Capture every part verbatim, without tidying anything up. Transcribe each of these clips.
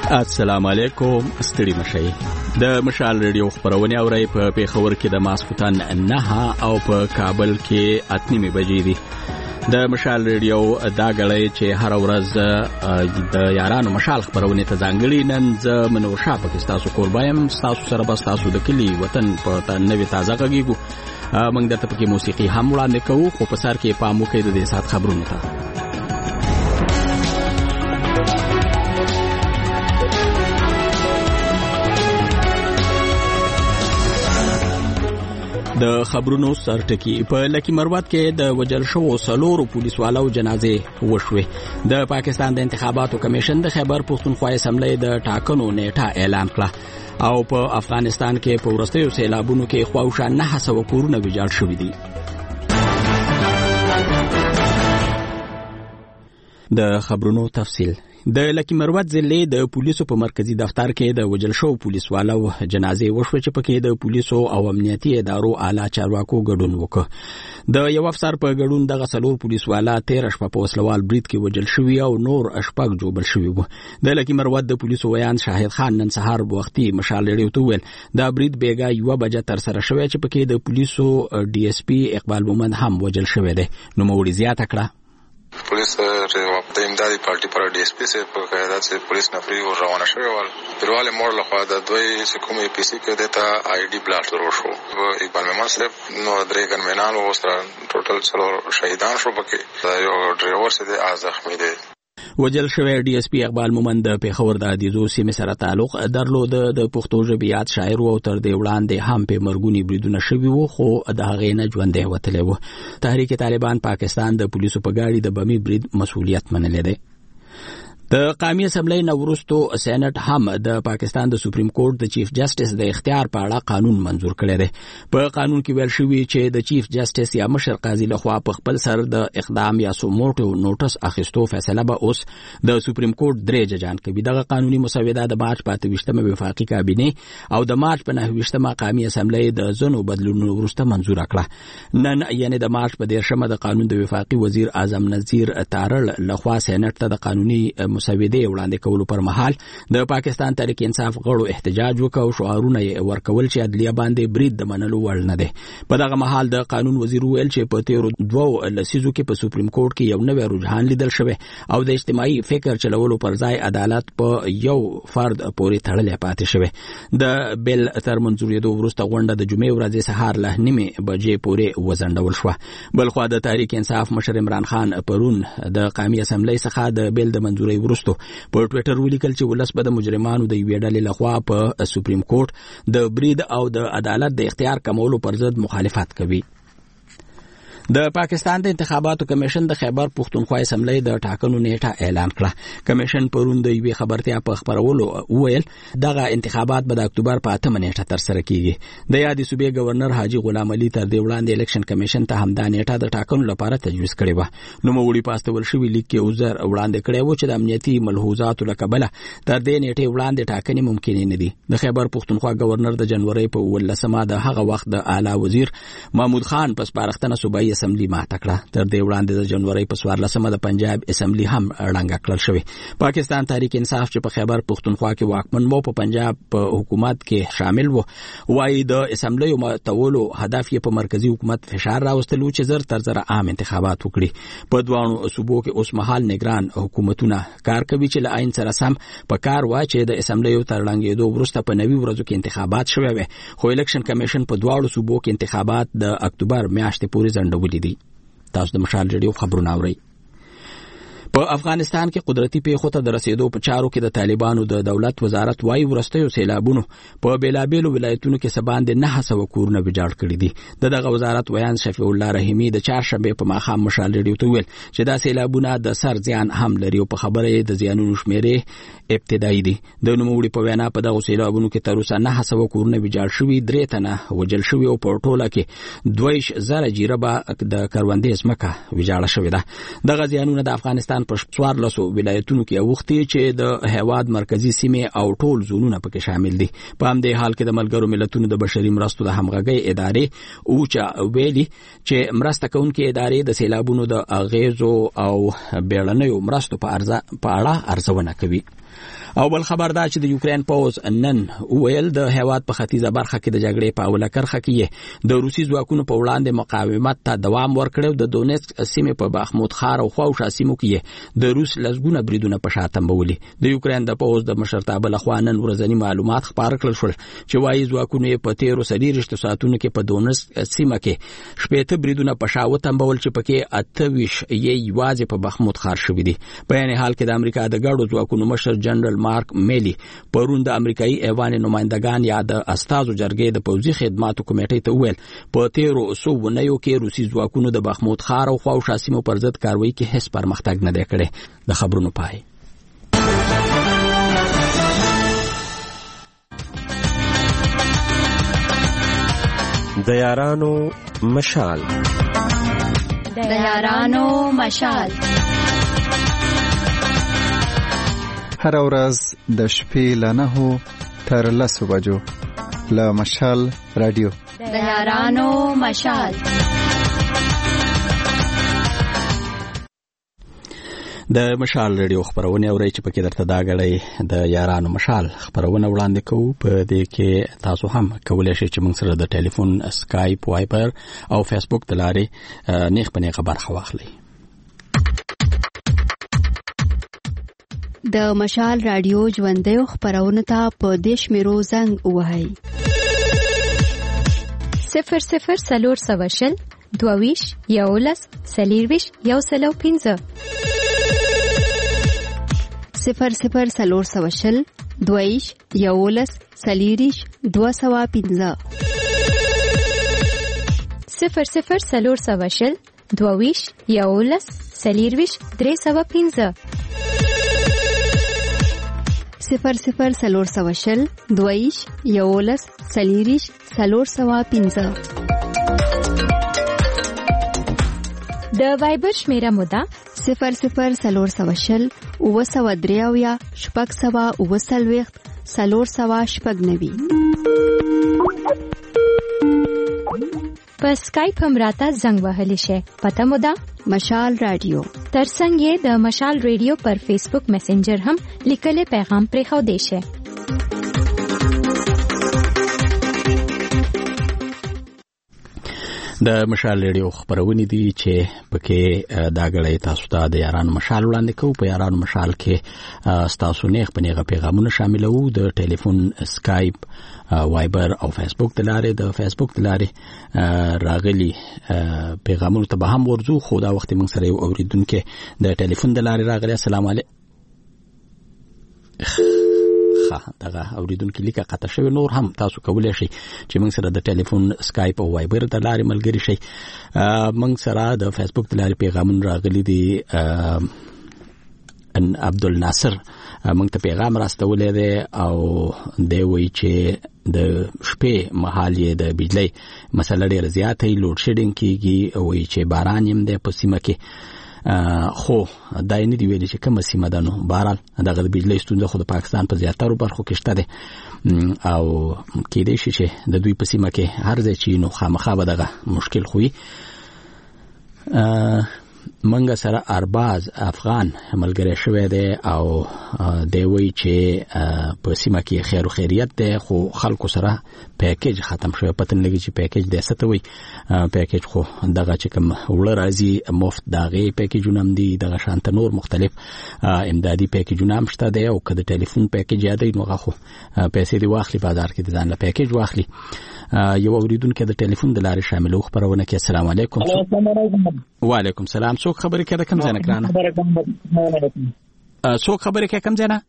السلام علیکم ستړي مشي د مشال ریډیو خبرونه اوري په پیښور کې د ماسختن نه او په کابل کې اتنیمه بجې دي د مشال ریډیو دا غړی چې هر ورځ د یارانو مشال خبرونه ته ځانګړي نن ز منور شاه پاکستان قربایم تاسو سره بس تاسو د کلی وطن په نوې تازه غږیږو موږ د تپکی موسیقي هم وړاندې کوو خو په سر کې پام وکړئ د دې سات خبرونه ته د خبرونو سرټکی په لکی مروت کې د وجل شو سلورو پولیسوالو جنازې وشوه د پاکستان د انتخاباتو کمیشن د خیبر پښتونخوا اسمبلی د ټاکنو نیټه اعلان کړه او په افغانستان کې په ورستیو سیلابونو کې خواوشا نه سو کورونه ویجاړ شوې دي د خبرونو تفصیل د لکی مروت ضلع د پولیسو په مرکزی دفتر کې د وجل شو پولیسوالو جنازې وشوه چې پکې د پولیسو او امنیتي ادارو اعلی چارواکو ګډون وکړ د یو افسر په ګډون د غسلور پولیسوالا تیر شپه په وسلوال برید کې وجل شوی او نور اشپاک جوړ شوی وو د لکی مروت د پولیسو ویان شاهد خان نن سهار وختي مشال لري ویل دا برید بیګا یو بجه تر سره شوی چې پکې د پولیسو ډي اس پی اقبال مومند هم وجل شوی دی نو موري زیاته کړه पुलिस د امدادي پارټي پر ډي اس پی سے په قیادت سے پولیس نفری او روانه شوی ول پرواله مور لخوا د دوی حکومت پی سی کې دیتا آی ډي بلاست وروشو اقبال مومند صرف نو درې ګنمنان او سره ټوټل څلور شهیدان شو پکې یو ډرایور سره د زخمی دي وجل شوی ډي اس پی اقبال مومند د پیښور د عدیزو سیمه سره تعلق درلود د پښتو ژبیات شاعر او تر دې وړاندې هم په مرګونی بریدونه شوی وو خو د هغه نه ژوندې وتلی وو تحریک طالبان پاکستان د پولیسو په گاډي د بمی برید مسؤلیت منلې ده د قومي اسمبلی نورستو سېنات هم د پاکستان د سپریم کورټ د چیف جسټس د اختیار په اړه قانون منزور کړی دی په قانون کې ویل شوی چې د چیف جسټس یا مشر قاضي لخوا په خپل سر د اقدام یا سوموټو نوټس اخیستو فیصله به اوس د سپریم کورټ درې ججان کوي دغه قانوني مسوده د مارچ په ویشتمه وفاقي کابینه او د مارچ په ویشتمه قومي اسمبلی د زنو بدلونونو وروسته منزور کړه نن یعنی د مارچ په دیرشمه د قانون د وفاقي وزیر اعظم نذیر تارل لخوا سېنات ته د قانوني مسوده وړاندې کولو پر مهال د پاکستان تحریک انصاف غړو احتجاج وکاو شعارونه ورکول چې عدلیه باندې برید د منلو وړ نه دی په دغه مهال د قانون وزیر ویل چې په تیرو دوه لسیزو کې په سپریم کورټ کې یو نوی رجحان لیدل شوی او د اجتماعي فکر چلولو پر ځای عدالت په یو فرد پورې تړلې پاتې شوی د بل تر منځورېدو وروسته غونډه د جمعې ورځې سهار له نیمې بجې پورې وزندول شو بل خو د تحریک انصاف مشر عمران خان پرون د قومي اسمبلی څخه د بل د منځوري وروسته په ټوئیټر ولیکل چې ولس به د مجرمانو د یوې ډلې لخوا په سپریم کورټ د برید او د عدالت د اختیار کمولو پر ضد مخالفت کوي د پاکستان د انتخاباتو کمیشن د خیبر پښتونخوا اسمبلی د ټاکنو نیټه اعلان کړه کمیشن پرون د یوې خبرتیا په خبرولو ویل دغه انتخابات به د اکتوبر په اتمه نیټه تر سره کیږي د یادې صوبې گورنر حاجی غلام علي تر دې وړاندې الیکشن کمیشن ته همدا نیټه د ټاکنو لپاره تجویز کړې و نو موړي پاستول شوی لیک کې عذر وړاندې کړی و چې د امنیتي ملحوظاتو لکبله تر دې نیټه وړاندې ټاکنې ممکن نه دي د خیبر پښتونخوا گورنر د جنوري په ولسمه د هغه وخت د اعلی وزیر محمود خان پس پارختنه صوبایي اسمبلی ماته کړه تر دې وړاندې د جنوري په څوارلسمه د پنجاب اسمبلی هم ړنګه کړل شوی پاکستان تحریک انصاف چې په خیبر پښتونخوا کې واکمن وو په پنجاب په حکومت کې شامل وو وايي د اسمبلی متولو هدف یې په مرکزی حکومت فشار راوستلو چې زر تر زر عام انتخابات وکړي په دوانو صوبو کې اوس مهال نگران حکومتونه کار کوي چې له عین سره سم په کار وا چې د اسمبلی تر ړنګېدو وروسته په نوي ورځو کې انتخابات شوي وي خو الیکشن کمیشن په دواړو صوبو کې انتخابات د اکتوبر میاشتې پورې ځنډولې دي تاسو د مشال ریډیو خبرونه اورئ په افغانستان کې قدرتي پیښو ته د رسیدو په چارو کې د طالبانو د دولت وزارت وايي ورستیو سیلابونو په بیلابیلو ولایتونو کې سباند نه سو کورونه ویجاړ کړي دي دغه وزارت ویان شفیع الله رحیمی د چهارشنبه په ماښام مشال ریډیو ته ویل چې دا سیلابونه د سر زیان هم لري او په خبره د زیانونو شمیرې ابتدایي دي د نوموړي په وینا په دغه سیلابونو کې تر اوسه نه سو کورونه ویجاړ شوي درې تنه وجل شوي او په ټوله کې دویش زره جریبه د کروندې ځمکه ویجاړه شوې ده دغه زیانونه د افغانستان په څوارلسو ولایتونو کې اوختي چې د هیواد مرکزی سیمه او ټول زونونه پکې شامل دي په همدې حال کې د ملګرو ملتونو د بشري مرستو د همغږۍ ادارې اوچا ویلي چې مرسته کوونکې ادارې د سیلابونو د اغیزو او بیړنیو مرستو په اړه ارزونه کوي او بل خبر دا چې د یوکرين پوز نن ویل د هیواد په ختیځه برخه کې د جګړې په اوله کرخه کې د روسي ځواکونو په وړاندې مقاومت ته دوام ورکړ. د دونیتسک سیمې په بخمود ښار او خواوشا سیمو کې د روس لسګونه بریدونه په شا تنبولي. د یوکرين د پوز د مشرتابه لخوا نن ورځنی معلومات خبر کړل شول چې وايي ځواکونو په تیرو سلیریشت ساعتونو کې په دونیتسک سیمه کې شپږ بریدونه په شا وتنبول چې پکې اته ویش یې یوازې په بخمود ښار شوې دي. په یعنی حال کې د امریکا د ګډو ځواکونو مشر جنرال مارک میلی پرون د امریکایي ایوان نمائندگان یا د استازو جرګې د پوځي خدماتو کمیټې ته ویل په تیرو سو ونیو کې روسي ځواکونو د بخمود ښار او خواوشا سیمو پر ضد کاروایی کې هیڅ پرمختګ نه دی کړی. د خبرونو پای. د یارانو مشال د یارانو مشال هر ورځ د شپې له نهو تر لسو بجو له مشال رادیو د یارانو مشال. د مشال رادیو خبرونه اورئ چې پکې درته دا غړې د یارانو مشال خبرونه وړاندې کوو. په دې کې تاسو هم کولای شئ چې موږ سره د ټلیفون، اسکایپ، وایبر او فیسبوک د لارې نیغ په نیغه برخه واخلئ. د مشال رادیو ژوندۍ خبرونه ته په دیش میرو زنګ وهاي صفر صفر سلور سوشل دوویش یولس سلیرویش یو سلو پینزه صفر صفر سلور سوشل دوویش یولس سلیریش دو سوا پینزه صفر صفر سلور سوشل دوویش یولس سلیرویش درې سوا پینزه صفر صفر سلور سوشل دویش یولس سلیریش سلور سوا پینزه. د وایبر شمیره مودا صفر صفر سلور سوشل اوه سوا دریاویا شپږ سوا اوه سلویخت سلور سوا شپږ نوي. په اسکایپ هم راته زنګ وهلی شي. پته مودا مشال رادیو. ترڅنګ یې د مشال رادیو پر فیسبوک میسنجر هم لیکلي پیغام پرې خو دی شي. د مشال رادیو خبرونه دي چې پکې دا غړې تاسو ته د یارانو مشال وړاندې کوو. په یارانو مشال کې تاسو نیغ په نیغه پیغامونه شاملوو. د ټلیفون، اسکایپ، وایبر او فیسبوک د لارې د فیسبوک د لارې راغلي پیغامونه ته به هم ورځو. خو دا وخت موږ سره یو اوریدونکو د ټلیفون د لارې راغلی. السلام علیکم. ښه دغه اوریدونکو لیکه قطع شوی. نور هم تاسو کولای شئ چې موږ سره د ټلیفون، اسکایپ او وایبر د لارې ملګری شئ. موږ سره د فیسبوک د لارې پیغامونه راغلي دي. ان عبدالناصر موږ ته پیغام راستولې ده او دی وایي چې د شپې مهال یې د بجلی مسله ډېره زیاته وي، لوډ شیډینګ کیږي. وایي چې باران هم دی په سیمه کې، خو دا یې نه دی ویلي چې کومه سیمه ده. نو بهرحال دغه د بجلی ستونزه خو د پاکستان په زیاترو برخو کې شته ده او کېدای شي چې د دوی په سیمه کې هر ځای چې نو خامخا به دغه مشکل خو وي. منګه سره ارباز افغان ملګری شوی دی او دی وایي چې په سیمه کې خیر او خیریت دی، خو خلکو سره پیکیج ختم شوی. پته نه لګي چې پیکیج دی څه ته وایي. پیکیج خو دغه چې کوم وړه راځي مفت دغه پیکیجونه هم دي، دغه شانته نور مختلف امدادي پیکیجونه هم شته دی. او که د ټلیفون پیکیج یادوي نو هغه خو پیسې دی واخلي بازار کې د ځان له پیکیج واخلي. یو اوریدونکو د ټلیفون د لارې شاملو خبرونه کې. السلام علیکم. وعلیکم السلام. څوک خبرې کوي کوم ځای نه کرانه؟ څوک خبرې کوي کوم ځای نه؟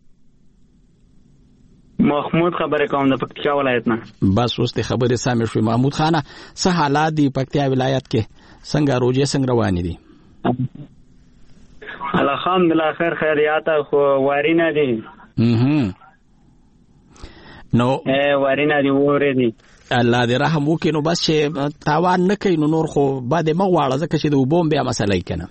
محمود خبرې کوم د پکتیا ولایت نه. بس اوس ته خبرې سامې شوې. محمود خانه څه حالات دي پکتیا ولایت کې؟ څنګه روزي څنګه روانې دي؟ الحمدلله خیر خیریات خو وارینه دي. اها نو ا وارینه دي وره دي. الله دې رحم وکړي. نو بس چې تاوان نه کوي نو نور خو بعد مغواړه ځکه چې د وبوم بیا مسله کنه.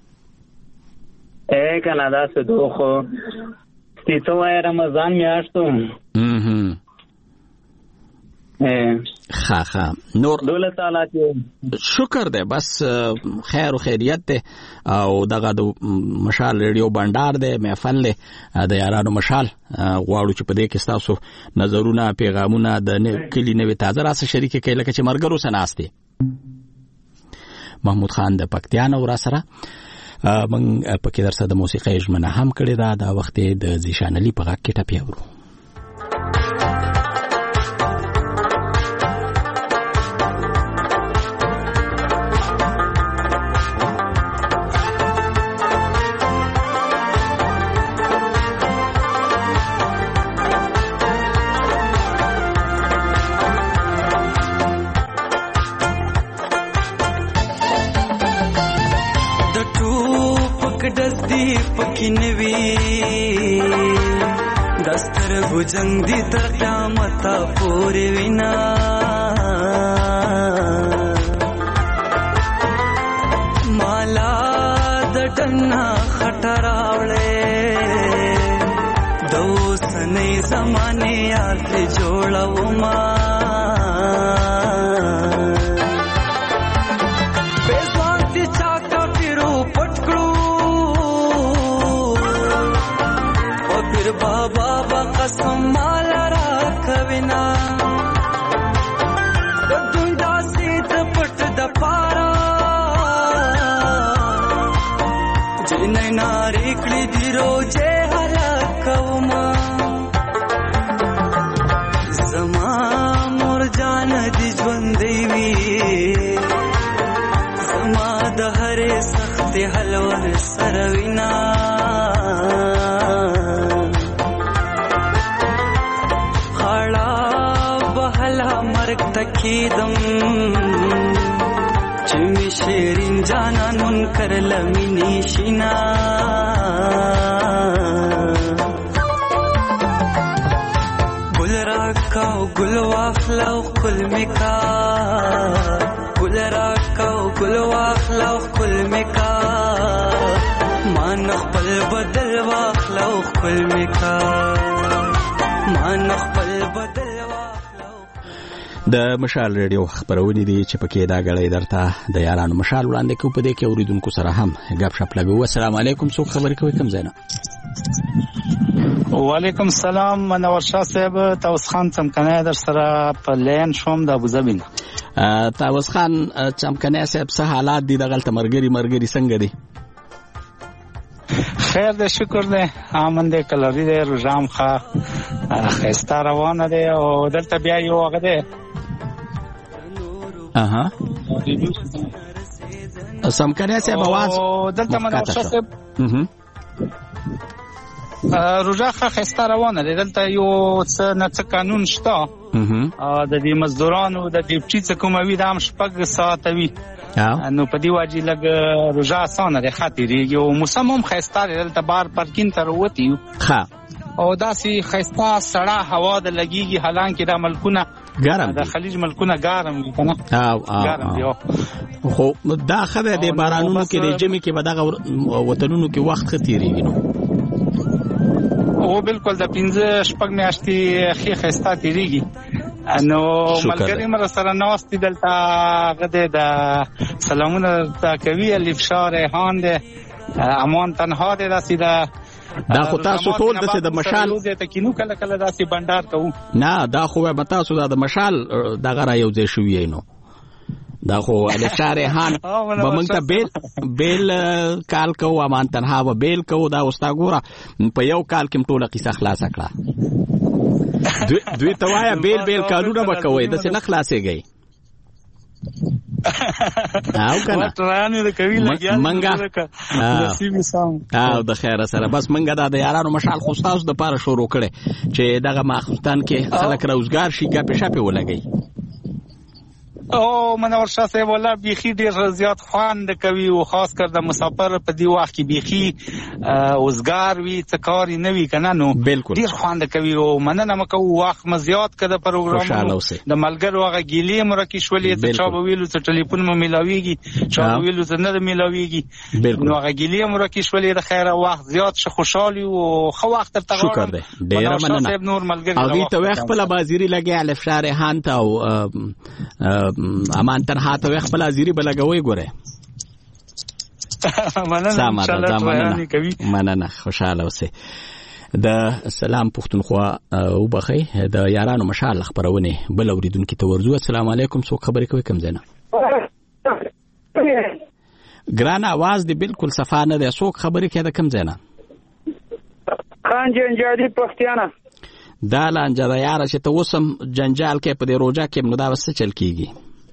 اے کنه دا څه دوه خو ستې وای رمضان میاشتو. اها ها ها نور دولت تعالی شکر دی بس خیر او خیریت دی او دغه د مشال ریډیو بندر دی محفل دی د یارانو مشال غواړو چې په دې کې تاسو نظرونه پیغامونه د کلی نوې تازه راسه شریک کړئ لکه چې مرګرو سناستي محمود خان د پکتیا نو را سره من پکې درسه د موسیقي ژمنه هم کړې ده دا وخت د زیشان علي په غږ کې ټپي اورو جنگ دی تر قیامت پوری وینا مالا د ټنا خټراوړې دو سنې زمانه یاد جوړو ما پیسانتی چاکا پیرو پټکړو او پیر بابا قسم مالا را کوینا د دنیا سید پټ د پارا جنې ناری کړي دی روزه هلا کوما زما مور جان دی ژوند دی زما د هرې سخت حلوه سروینا تکیدم چمی شیرین جانانون کرلمی نیشینا گل راکاو گل واخلاو کل مکا گل راکاو گل واخلاو کل مکا مان خپل بدل واخلاو کل مکا مان خپل بدل د مشال ریډیو خبرونه دي چې پکې دا غړې درته د یارانو مشال وړاندې کو په دې کې اوریدونکو سره هم غب شپ لګو. السلام علیکم څوک خبرې کوي کوم ځای نه؟ وعلیکم السلام منور شاه صاحب تاوس خان چمکنه در سره په لین شوم د ابوظبي نه. تاوس خان چمکنه صاحب څه حالات دي دغه مرګري مرګري څنګه دي؟ خیر دې شکر دې امن دې کلری دې رجام ښه خسته روانه دې او دلته بیا یو هغه دې اها سمکنه صاحب आवाज دلته منور شاه صاحب روزه خسته روانه دي دلته یو څه نه څه قانون شته د دې مزدورانو د ډیوټي څخه کوموي د هم شپږ ساعت وي نو په دی واجی لګ روزه اسانه ده خاطر یو موسم هم خسته دلته بار پارکینګ تر وتی ها او داسي خسته سړه هوا د لګيږي حالانکه د ملکونه ګرم د خلیج ملکونه ګرم دي کنه او او خو دا خبره د بارانونو کې د جمی کې بدغه وطنونو کې وخت ختیریږي نو او بالکل د پنځه شپږ میاشتې خې خسته تیریږي نو ملګری مر سره نوستي دلته غده د سلامونه کوي الف شار هان ده امان تنها ده داسې ده دا خو تاسو ټول د مشال ته کینو کله کله داسې بندر کوو نه دا خو به تاسو د مشال دغه را یو ځای شوی نو دا خو الف شار هان به موږ ته بیل بیل کال کوو امان تنها به بیل کوو دا اوستا ګوره په یو کال کې ټوله قصه خلاص کړه دوی دوی توایا بیل بیل کارونه وکوي د څه نه خلاصيږي او کنه وټرانه د کوي لګیا منګه نصیب سام او د خیر سره بس منګه د یارانو مشال خوستاس د پاره شروع کړي چې دغه ماخستان کې خلک روزګار شي ګپ شپه ولګي او منور شاه صاحب ولا بيخي ډیر زیات خوند کوي او خاص کر د مسافر په دی وخت کې بيخي اوسګار وی څکاري نه وی کنه نو ډیر خوند کوي او مننه مکو وخت مزيات کده پروګرام د ملګرو هغه ګیلې مرکی شولې ته چا ویلو ته ټلیفون مې ملاويږي چا ویلو ته نه ملاويږي نو هغه ګیلې مرکی شولې د خیره وخت زیات ش خوشحالي او خو وخت تر شکر دی ډیر مننه او دې ته وخت په بازيري لګي الف شارحان ته او امان تر هاته وخت په لازيري بلګوي ګوره مننه ان شاء الله مننه کوي مننه خوشاله اوسه د سلام پښتونخوا او بخي د یارانو مشال خبرونه بل اوریدونکو ته ورزو السلام علیکم څو خبرې کوي کم زنه ګران आवाज دی بالکل صفانه ده څو خبرې کوي د کم زنه خان جنجالي پښتیانه دا لانجه دا یاره چې ته وسم جنجال کې په دې روجا کې نو دا وسه چل کیږي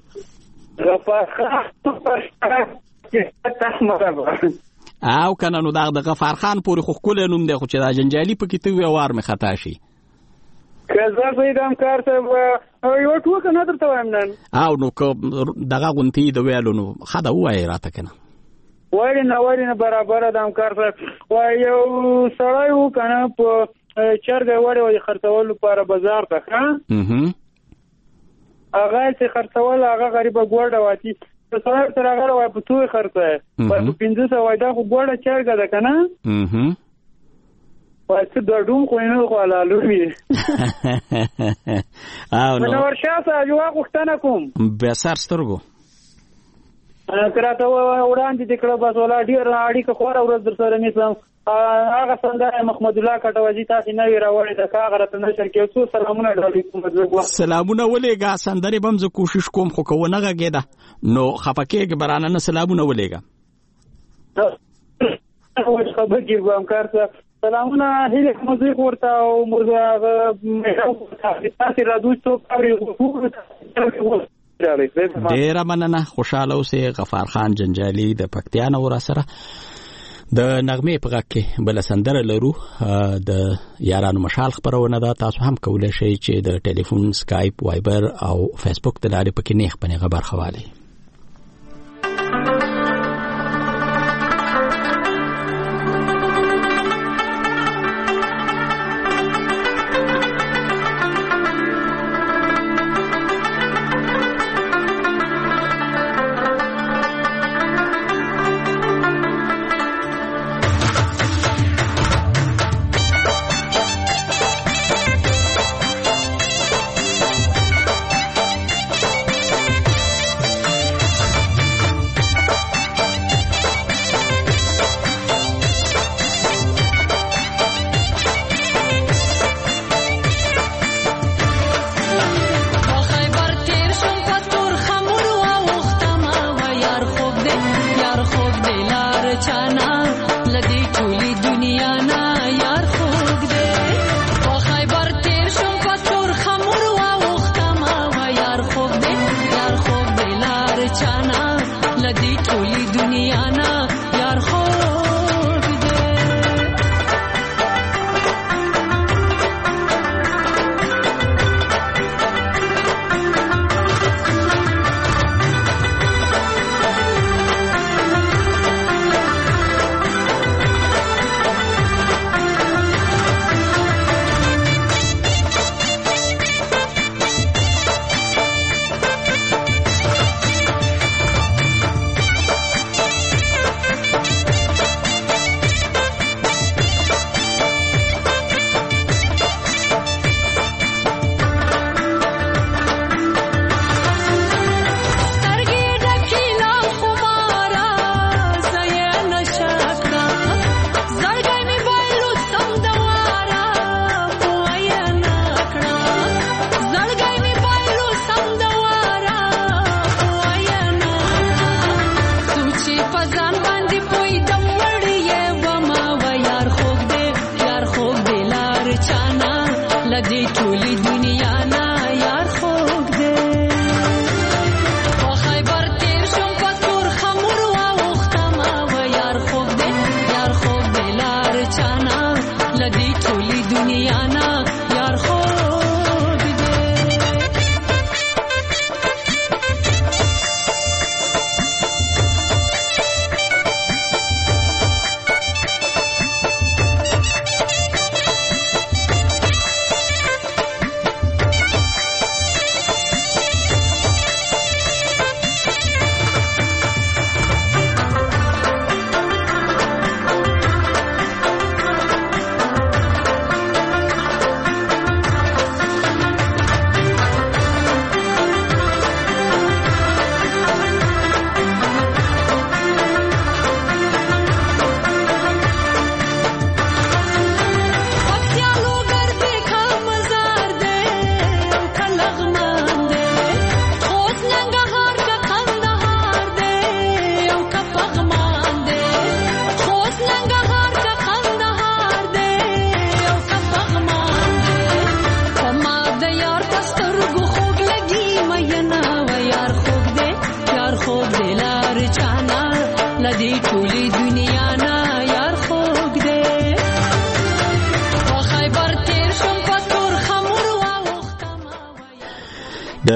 او کنه نو دا د غفار خان پوری خو کول نوم دی خو چې دا جنجالي په کې ته وی وار می خطا شي کزا زیدام کار ته یو ټوک نه درته وایم نن او نو دغه غونتی د ویلو نو خدا وای راته کنه وای نه وای نه برابر دام کار ته وای یو سړی و کنه په چرګ وړي خرڅول لپاره بازار ته ښه اها هغه چې خرڅول هغه غریب ګوړه واتی په سره سره هغه وای په توې خرڅه په پنځه سوه وای دا خو ګوړه چرګ ده کنه اها وای څه دوډوم خو نه خو لالوي او نو ورشاسه یو وختونه کوم به سر سترګو کراته وړاندې د کړه بس ولا ډیر اړیکه خور ورځ در سره نیسم هغه څنګه محمد الله کټوازی تاسو نه ویراوړی د کاغره ته نشر کې څو سلامونه ډالې سلامونه ولېګا سندري بم ز کوشش کوم خو کو نه غږیدا نو خفکیګ برانه نه سلامونه ولېګا او خبر کې کوم کارته سلامونه هیله موزیک ورته او موږ تاسو را دوستو پاره ډیر مننه خوشاله اوسه غفار خان جنجالي د پکتیان اور سره د نغمه په غږ کې بل سندره لرو د یارانو مشال خبرونه دا تاسو هم کولای شئ چې د ټلیفون سکایپ وایبر او فیسبوک د لارې پکې نیخ پنه خبر خواله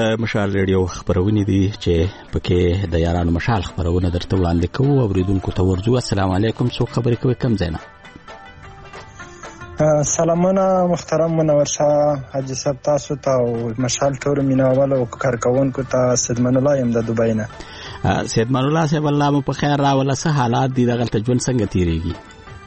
د مشال ریډیو خبرونه دي چې پکې د یارانو مشال خبرونه درته وړاندې کوو اوریدونکو ته ورځو. السلام علیکم، څوک خبرې کوي کم زینا؟ سلامونه محترم منور شاه حاجی صاحب، تاسو ته او مشال ټول میناوال او کارکونکو ته سیدمن الله يم د دوبۍ نه. سیدمن الله صاحب، الله مو په خیر راوله. څه حالات دي دغه ژوند څنګه تیریږي؟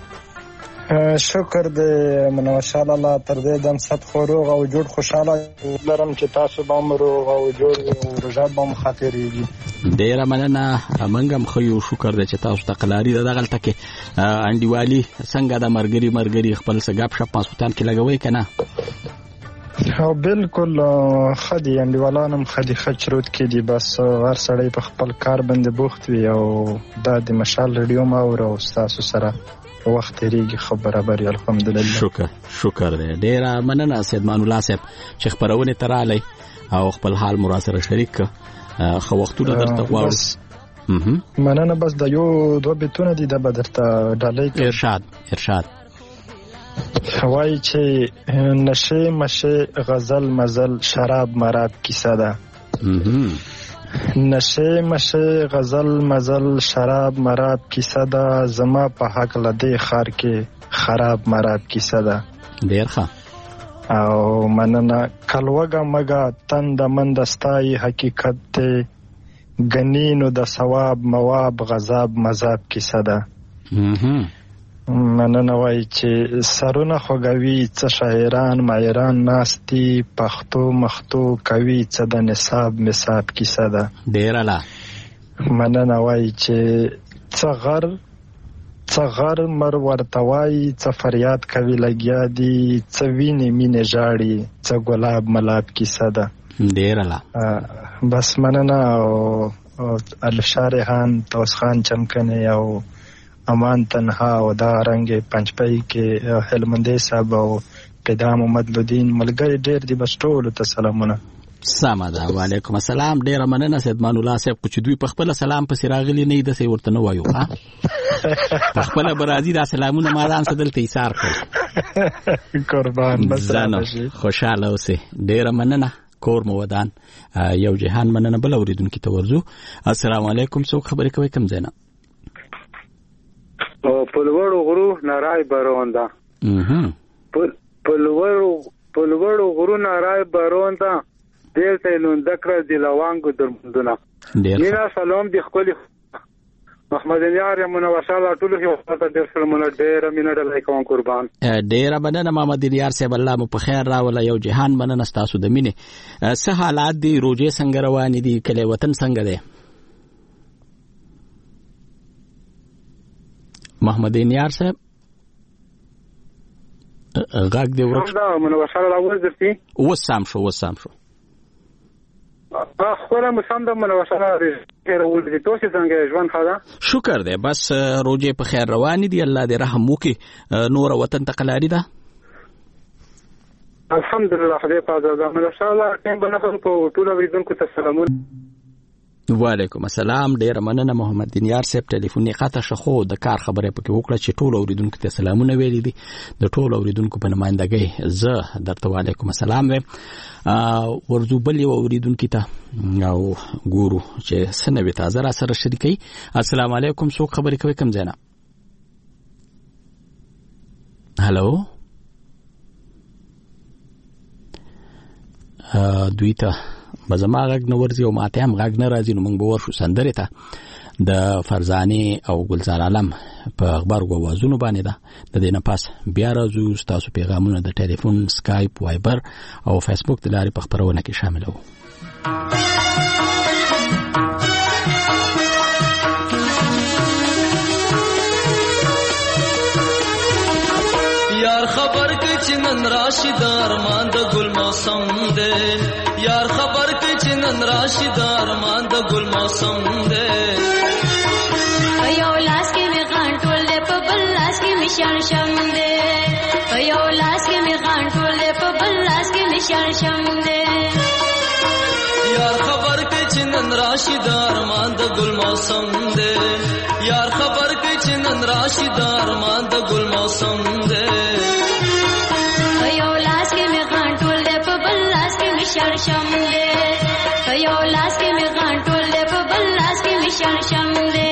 شکر دې منور شاه الله تر دې دم ست خوروغ او جوړ خوشاله لرم چې تاسو به مروغ او جوړ او رجاب به مخاطرېږي. ډیره مننه. منګم خو یو شکر دې چې تاسو ته قلاري دغه تکي انډیوالي څنګه د مرګري مرګري خپل سګاب شپ پاسوتان کې لګوي کنه؟ او بالکل خدي انډیوالانم خدي خچروت کې دي، بس هر سړی په خپل کار باندې بوخت وي او دا د مشال ریډیو ما او تاسو سره وخت ریږي خبره بري. الحمدلله. شکر شکر دې ډیره مننه سیدمان الله صاحب چې خبرونه تراله او خپل حال مرا سره شریک خو وختونه درته غواړم. مننه. بس د یو دوه بیتونه دي د بدرته ډالۍ. ارشاد ارشاد وای چې نشه مشه غزل مزل شراب مراب کیسه ده. نشه مشه غزل مزل شراب مراب کیسه ده، زما په حق لدی خار کې خراب مراب کیسه ده. ډیر ښه. او مننه. کلوګه مګه تند مندستای حقیقت ته غنینو د ثواب مواب غضب مذاب کیسه ده. مننه. وای چې سرونه خوګوي څه شاعران مایران ناستی پښتو مختو کوي څه د نصاب مصاب کیسه ده. ډیر لا. مننه. وای چې څه غر څه غر مر ورتوي څه فریاد کوي لګیا دي څه ویني مینه جاړي څه ګلاب ملاب کیسه ده. ډیر لا. بس مننه. او الشارحان توس خان چمکنه او امان تنها او دا رنگ پنځپای کې هلمندې صاحب او پیدا محمد لودین ملګری ډیر دی. بس ټول ته سلامونه. سلام ده. وعلیکم السلام. ډیر مننه سیدمان الله صاحب. چې دوی په خپل سلام په سراغلی نه د سي ورته نه وایو ها په خپل برازي دا سلامونه ما ځان سدل ته ایثار کړ. قربان. بس خوشاله اوسه. ډیر مننه. کور مو ودان. یو جهان مننه. بل اوریدونکو ته ورزو. السلام علیکم، څوک خبرې کوي کم زینا؟ پلوړو غرو نارای باروندا. پلوړو پلوړو غرو نارای باروندا دل ته نو دکړه د لوانګو درمندونه. مینا سلام دی خپل محمد یار منور شاه ټول هیو ته ډیر سلامونه. ډیر مینا د کوم قربان. ډیر مننه محمد یار صاحب. الله مو په خیر راوله. یو جهان مننه تاسو د مینه. څه حالات دي؟ روزه څنګه روان دي؟ کله وطن څنګه دی؟ محمد یار صاحب غاګ دی ورک دا منور شاه راوځي درتي وسام شو وسام شو خو مسام د منور شاه راوځي تاسو څنګه ژوند خاله؟ شکر دی. بس روزه په خیر روان دي. الله دې رحم وکي. نور وطن ته قلاري ده الحمدلله. خدای پاک دا منور شاه الله ټیم بنه په ټول اوریدونکو ته سلامونه. وعلیکم السلام. ډیر مننه محمد یار صاحب. ټلیفون یې قطع شخو د کار خبره پکې وکړه چې ټول اوریدونکو ته سلامونه ویلي دي. د ټول اوریدونکو په نمائندګۍ زه درته وعلیکم السلام وایم. ورزو بل یو اوریدونکو ته او ګورو چې سنوي تازه را سره شریکي. السلام علیکم، څوک خبرې کوي کم زینا؟ هالو دوی ته بزما غږ نه ورځي او ماته هم غږ نه راځي. نو موږ به ورشو سندرې ته د فرزانه او گلزار عالم په اخبار او وازونو باندې ده. د دې نه پاس بیا راځو تاسو پیغامونه د ټلیفون، سکایپ، وایبر او فیسبوک د لارې په خبرونه کې شامل وو. یار خبر کې چې نن راشي د ارمان د ګل موسم دی. یار خبر کې چې نن راشي د ارمان د ګل موسم دی. یو لاس کې می غان ټول دې په بل لاس کې می شان شم دی. یو لاس کې می غان ټول دې په بل لاس کې می شان شم دی. یار خبر کې چې نن راشي د ارمان د ګل موسم دی. یار خبر کې چې نن راشي د ارمان د ګل موسم دی. یو لاس کې می غان ټول دې په بل لاس کې می شان شم دی. یو لاس کې می غانټول دې په بل لاس کې می شړشم دې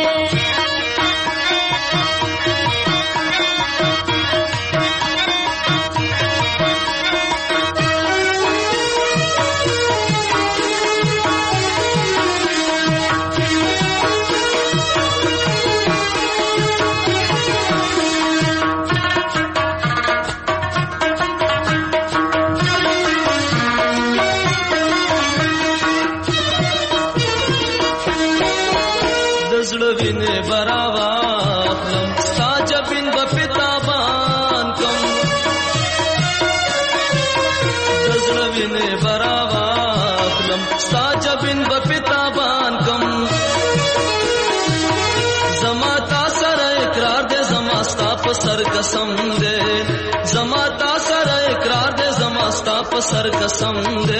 सर कसम दे जमा ता सर इकरार दे जमा स्ता प सर कसम दे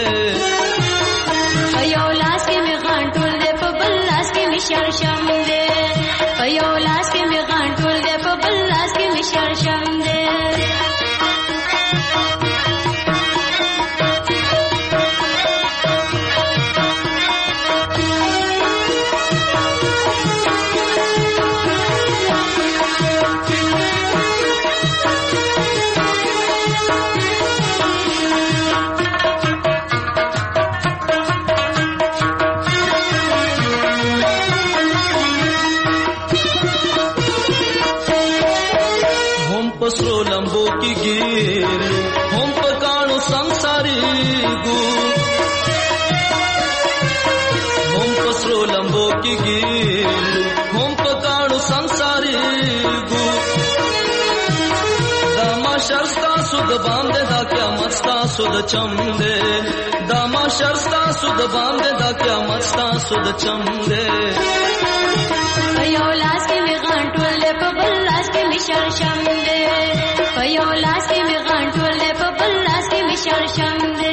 यो लास के मी गांटुल दे प बल लास के मी शर्शम दे यो लास के मी गांटुल दे प बल लास के मी शर्शम दे सुद बांधे दा क्या मस्ता सुद चम दे दामा शर्स्ता सुद बांधे दा क्या मस्ता सुद चम दे यो लास के मी गांटुल दे प बल लास के मी शर्शम दे यो लास के मी गांटुल दे प बल लास के मी शर्शम दे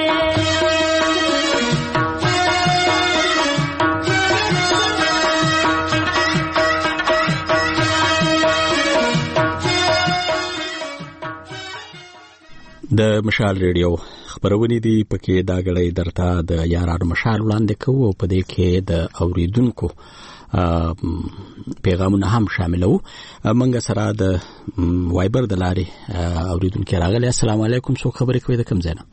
د مشال ریډیو خبرونه دي پکې دا غړې درته د یارانو مشال وړاندې کوو په دې کې د اوریدونکو پیغامونه هم شاملو منګه سره د وایبر د لارې اوریدونکو راغلي السلام علیکم څو خبرې کوي د کم زنه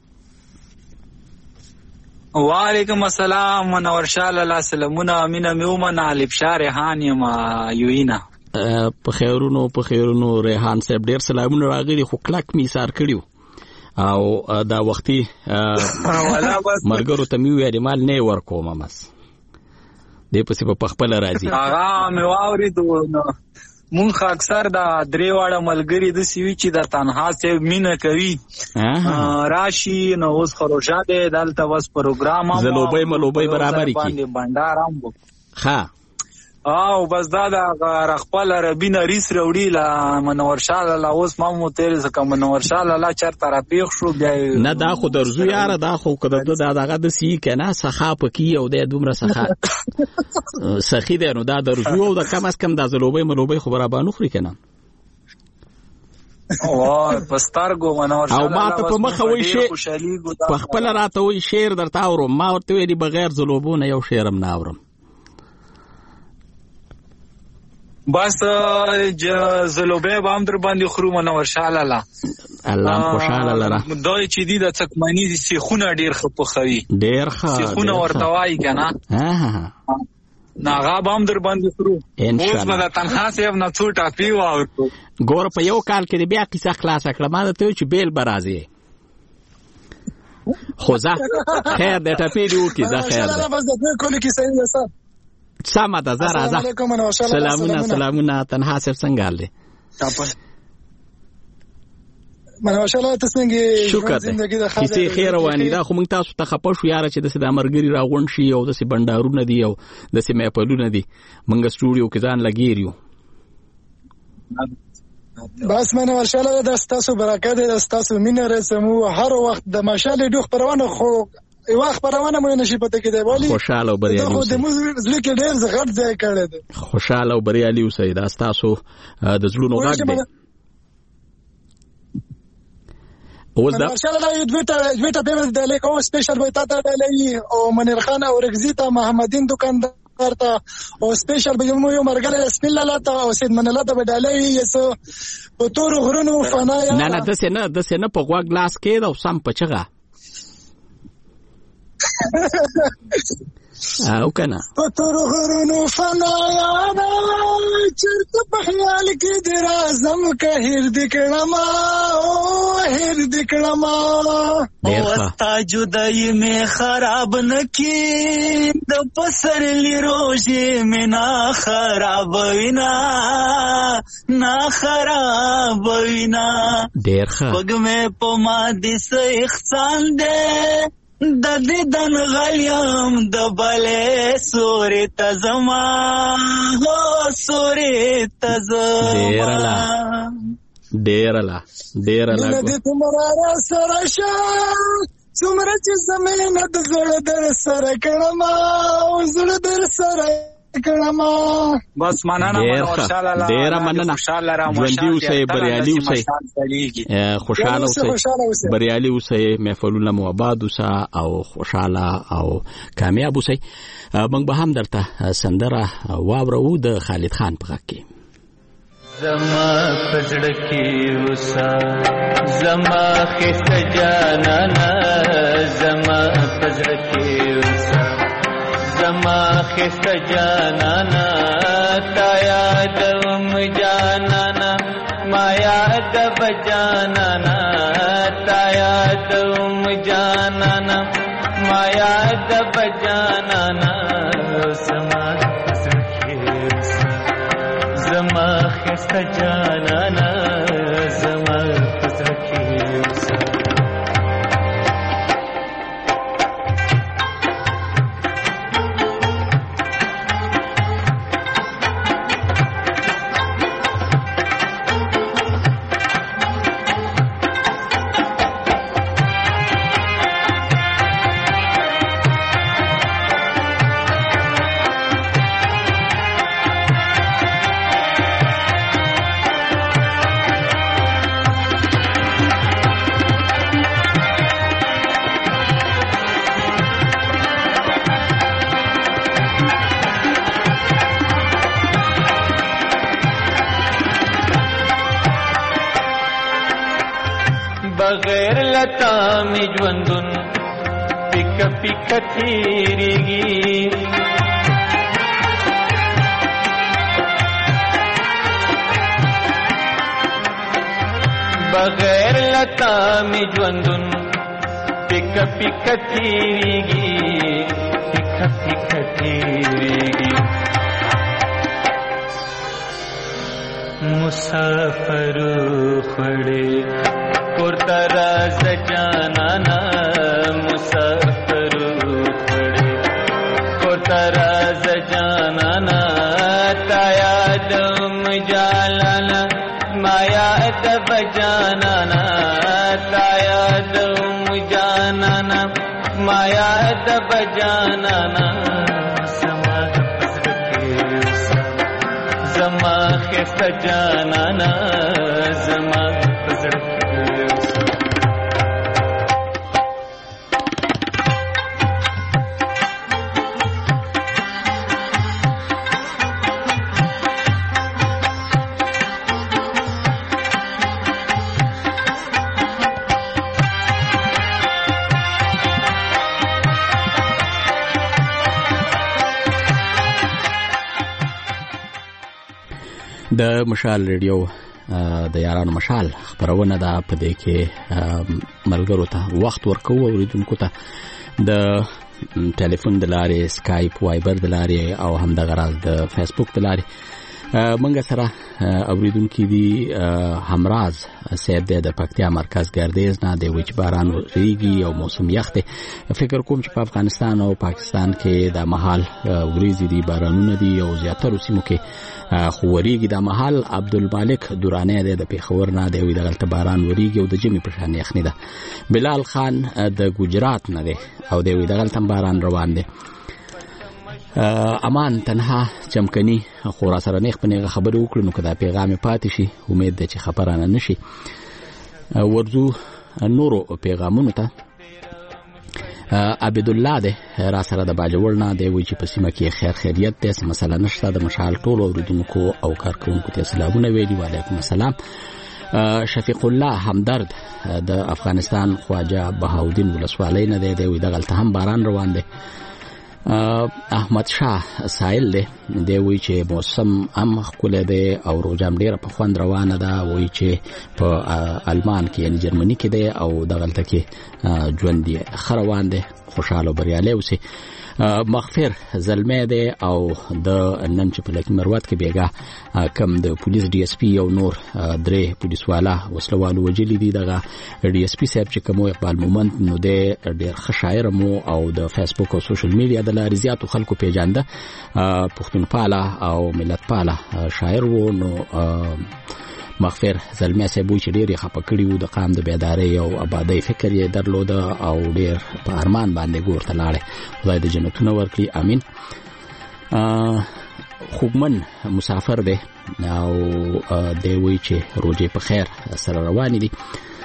وعلیکم السلام منور شال الله سلامونه امینه میومن علي بشار هان یم یوینا په خیرونو په خیرونو ریحان صاحب ډیر سلامونه راغلي خو کلک می سار کړیو او دا وختي مرګرو ته مې ویل مال نه ورکوم مس دې په څه په خپل راځي هغه مې واورېدو نو مونږ اکثر دا درې واړه ملګری د سیوی چې د تنها سه مینه کوي راشي نو اوس خروجا دې دلته وس پروګرام هم زلوبې ملوبې برابر کی باندې بندارم ها او بس دا د خپل عربي نریس وروړي لا منور شاه الله اوس ما مو تیر زکه منور شاه الله چرته را پیښ شو بیا نه دا خو درزو یاره دا خو کده دا دغه د سی کنه سخا پکی او د دومره سخا سخی دی نو دا درزو او د کم از کم د زلوبې ملوبې خو برابر نه خوري کنه او پستارګو منور شاه او ما ته په مخه وای شي په خپل راته وای شعر درته اورم ما ورته ویلي بغیر زلوبونه یو شعرم نه اورم بس زلوبه بام در باندې خرو منور شاله الله الله خوشاله لره دوی چې دي د تکمنی دي سیخونه ډیر خپخوي ډیر ښه سیخونه ورته وای کنه ها ها ناغه بام در باندې خرو اوس به د تنها سیب نه څو ټاپی واو ګور په یو کال کې بیا کیسه خلاص کړه ما ته چې بیل برازي خوځه خیر د ټاپی دی او کیسه خیر ده بس د کولی کیسه یې سلام ده زرا زه سلامونه سلامونه تنها سر څنګه حال دي منو شاله تاسو څنګه زندگی د خاطر کیسه خیر وانی دا خو موږ تاسو ته خپه شو یاره چې د سید امرګری راغون شي او د سې بندارونه دي او د سې میپلونه دي موږ سټوډیو کې ځان لګیریو بس منو شاله د تاسو برکت د تاسو مینه رسمو هر وخت د مشال ډوخ پروانه خو یو خبرونه مې نشي پته کېدای ولی خوشاله او بریالي اوسئ د موږ ځکه ډېر زغړ ځای کړی دی خوشاله او بریالي اوسئ دا تاسو د زړونو غږ دی اوس دا ماشاءالله یو دوی ته دوی ته د لیکو سپیشل وای تا ته ډالې او منیر خان او رغزی ته محمدین دکاندار ته او سپیشل به یو یو مرګله سپیل لاله ته او سید منله ته ډالې یسو په تور غرونو فنا یا نه نه د سینه د سینه په غوا ګلاس کې دا سم پچغه او کنه په تور غرونو فنا یا چرته په خیال کې د رازم که هر د کړما او هر د کړما او استا جدای می خراب نکی د پسر لی روزي مینا خراب وینا نا خراب وینا ډیر ښه وګ مې په ما دې سه احسان دې د دې دن غلیم د بلې سوري تزما هو سوري تزما ډیرلا ډیرلا ډیرلا د دې تمرا سره شا څومره چې زمينه د زړه در سره کړم او زړه در سره کړم بس مننه ماشاءالله ډیر مننه ژوندۍ اوسئ بریالي اوسئ خوشاله اوسئ بریالي اوسئ محفلونه مو آباد اوسه او خوشاله او کامیاب اوسئ موږ به هم درته سندره واورو د خالد خان په غږ کې زما پزړه کې اوسه زما خسته جانانا زما پزړه کې اوسه زما خسته جانانا تا یادم جانانا ما یاد بجانانا تا یادم جانانا ما یاد بجانانا زما پزړه کې اوسه زما خسته جانانا زما پزړه کې اوسه بغیر لتا می ژوندون پک پک تیریږي بغیر لتا می ژوندون پک پک تیریږي پک پک تیریږي مسافر خړې پورته راز جانانا مسافر خړې پورته راز جانانا تا یادم جانانا ما یاد بجانانا تا یادم جانانا ما یاد بجانانا زما پزړه کې اوسه زما خسته جانانا زما پزړه کې د مشال ریډیو د یارانو مشال خبرونه ده په دې کې ملګرو ته وخت ورکو او اوریدونکو ته د ټلیفون د لارې سکایپ وایبر د لارې او هم د غراز د فیسبوک د لارې منګه سره اوریدونکو دي همراز سید د پکتیا مرکز ګردیز نه د وچ باران ریږي او موسم یخ دی فکر کوم چې په افغانستان او پاکستان کې د محل وریځي دي بارانونه دي او زیاتره سیمو کې خوريږي د محل عبدالمالک دورانه دی د پیښور نه دی د غلط باران وریږي او د جمی په شان یخنی ده بلال خان د ګجرات نه دی او د غلط باران روان دی امان تنها چمکني خورا سره نه خپل خبرو وکړو نو کدا پیغام پاتې شي امید ده چې خبرانه نشي ورزو نورو پیغامونو ته. عبد الله ده را سره د باجوړ نه دی وی چې په سیمه کې خیر خیریت ده، څه مسله نشته. د مشال ټولو اوریدونکو او کارکونکو ته سلامونه ویلي. وعلیکم السلام. شفیق الله همدرد د افغانستان خواجه بهاودین ولسوالۍ نه دی، دی وی دغلته هم باران روان دی. احمد شاه سایل دی، دی وی چې موسم هم ښکلی دی او روجام ډیره په خوند روانه ده. وی چې په المان کې یعنی جرمني کې دی او دغلته کې ژوند یې ښه روان دی، خوشحاله او بریالی اوسي. مغفر زلمی دی او د نن چې په لکي مروت کې بیګا کم د پولیس ډي اس پي او نور درې پولیس والا وسلوالو وجلي دي. دغه ډي اس پي صاحب چې کوم اقبال مومند نو دی ډېر ښه شاعر مو او د فیسبوک او سوشل میډیا د لارې زیاتو خلکو پیژانده، پښتونپاله او ملتپاله شاعر وو. نو مغفر زلمی صاحب چې ډېر یې خفه کړي وو، د قام د بیدارۍ او آبادۍ فکر یې درلوده او ډېر په ارمان باندې ګور ته لاړی. خدای د جنتونه ورکړي، امین. خوږمن مسافر دی او دی وی چې روجې په خیر سره روانې دي.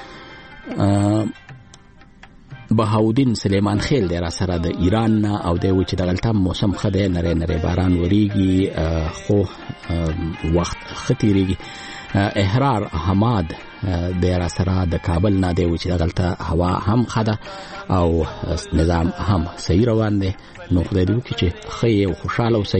بهاودین سلیمان خیل دی را سره د ایران نه او دی وی چې دغلته موسم ښه دی، نری نری باران وریږي خو وخت ښه تېرېږي. احرار حماد د را سره د کابل نه دی وی چې دغلته هوا هم ښه ده او نظام هم صحیح روان دی. نو خدای دې وکړي چې ښه او خوشحاله اوسئ.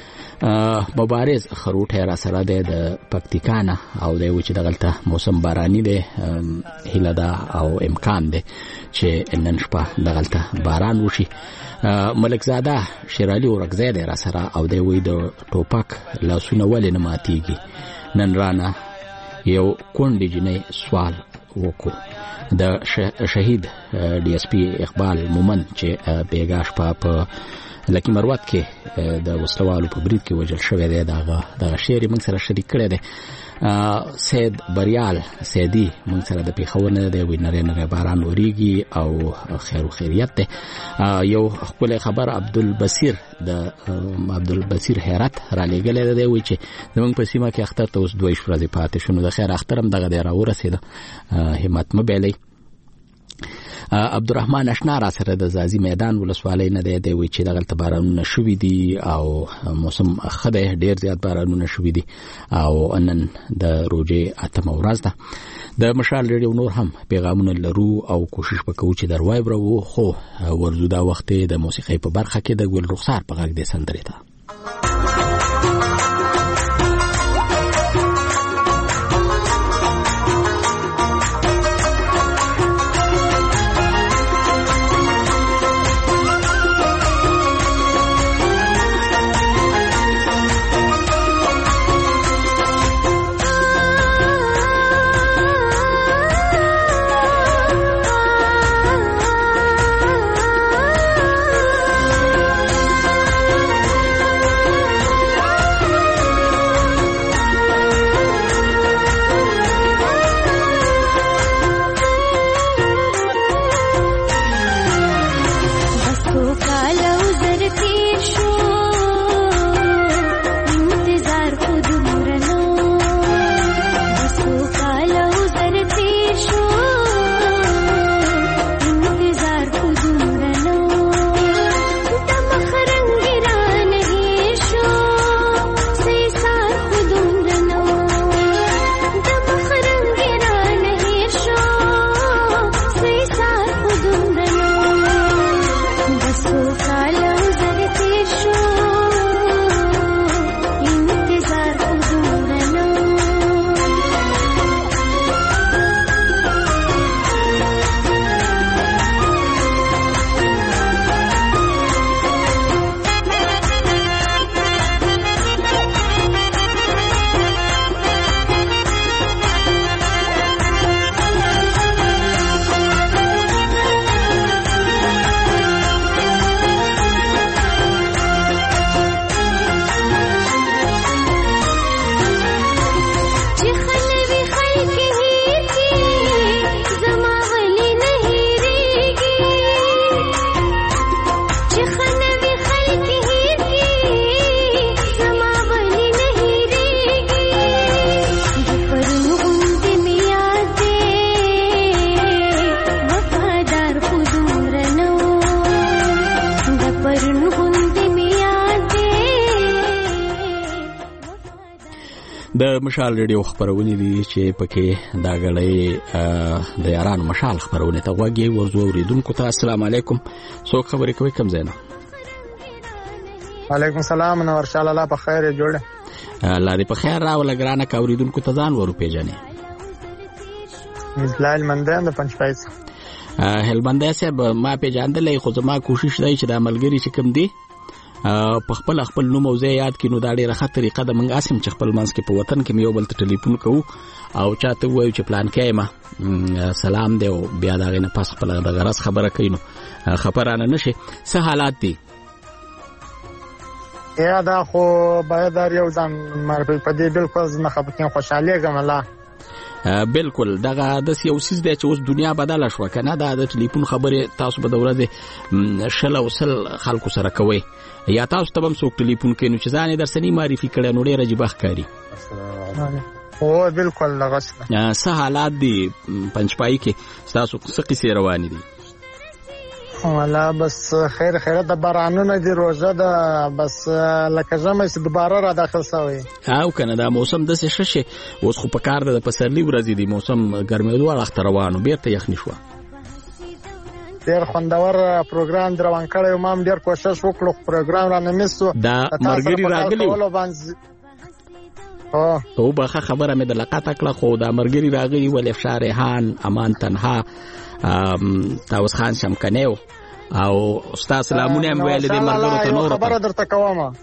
مبارز خروټ را سره دی د پکتیکا نه او دی وی چې دغلته موسم باراني دی، هیله ده او امکان دی چې نن شپه دغلته باران وشي. ملک زاده شیرالي ورکزی دی را سره او دی وی د ټوپک لاسونه ولې نه ماتیږي. نن رانه یو کونډې جنۍ سوال وکړو. د شهید ډي اس پي اقبال مومند چې بیګا شپه په لکي مروت کې د وسلوالو په برید کې وژل شوی دی، دغه دغه شعر یې موږ سره شریک کړی دی. سید بریال سیدي موږ سره د پېښور نه دی، وی نری نری باران وریږي او خیر و خیریت دی. یو ښکلی خبر عبدالبصیر د عبدالبصیر حیرت را لېږلی دی، وی چې زموږ په سیمه کې اختر ته اوس دوه ورځې پاتې شو. نو د خیر اختر هم دغه دی را ورسېده، همت مه بایلئ. عبدالرحمن اشنا را سره د زازي میدان ولسوالۍ نه دی، دی وی چې دغلته بارانونه شوي دي او موسم ښه دی، ډېر زیات بارانونه شوي دي او نن د روژې اتمه ورځ ده. د مشال ریډیو نور هم پیغامونه لرو او کوشش وکړو چې در وایبرو، خو ورځو دا وخت د موسیقۍ په برخه کې د ګل رخسار په غږ د سندرې ته. Oh د مشال ریډیو خبرونه دي چې پکې دا غړې د یارانو مشال خبرونه ته وګي ورزو اوریدونکو ته السلام علیکم څوک خبرې کوي کوم ځای نه وعلیکم السلام نو ورشال الله په خیر جوړه الله دې په خیر راول ګرانه کا اوریدونکو ته ځان ورو پیژنې اسلام مندان د پنځپایس هلمند صاحب ما پیژاندلې خو زما کوشش دی چې د عملګری چې کوم دی په خپل خپل نوم او ځای یاد کینو دا ډیره ښه طریقه د منګ اسیم چې خپل منځ کې په وطن کې یو بل ته ټلیفون کوو او چاته وایو چې پلان کې ما سلام دی او بیا دا غنه پاس خپل د غرض خبره کینو خبرانه نشي څه حالات دي یا دا خو باید دا یو ځان مر په دې بالکل نه خپکین خوشاله غملا بالکل دغه د سیاسي د چې اوس دنیا بدله شو کنه دا د ټلیفون خبره تاسو به د ورځې شل او سل خلکو سره کوي یا تاسو ته هم څوک ټلیفون کوي چې ځان درسنی معرفي کړي نو ډیره جبخ کاری او بالکل لغسه څه حالات دي پنځپای کې تاسو څه قصې روانې دي والله بس خیر خیرت د بارانونو دی روزه ده بس لکه زمه چې دوباره را داخل شوی او کنه دا موسم د څه ششه اوس خو په کار د پسرلی ورځې دی موسم ګرمېدو اړه روانو بیرته یخنی شو ډیر خوندور پروګرام روان کړی ما هم ډیر کوشش وکړو پروګرام را نمیسو دا مرګري راغلی او او به خبره مې د لقات کړه خو دا مرګري راغلی ول افشار ریحان امان تنها تاوس خان شمکنیو او استاد سلامونه هم ویل دي مرګرو ته نور خبره درته کوم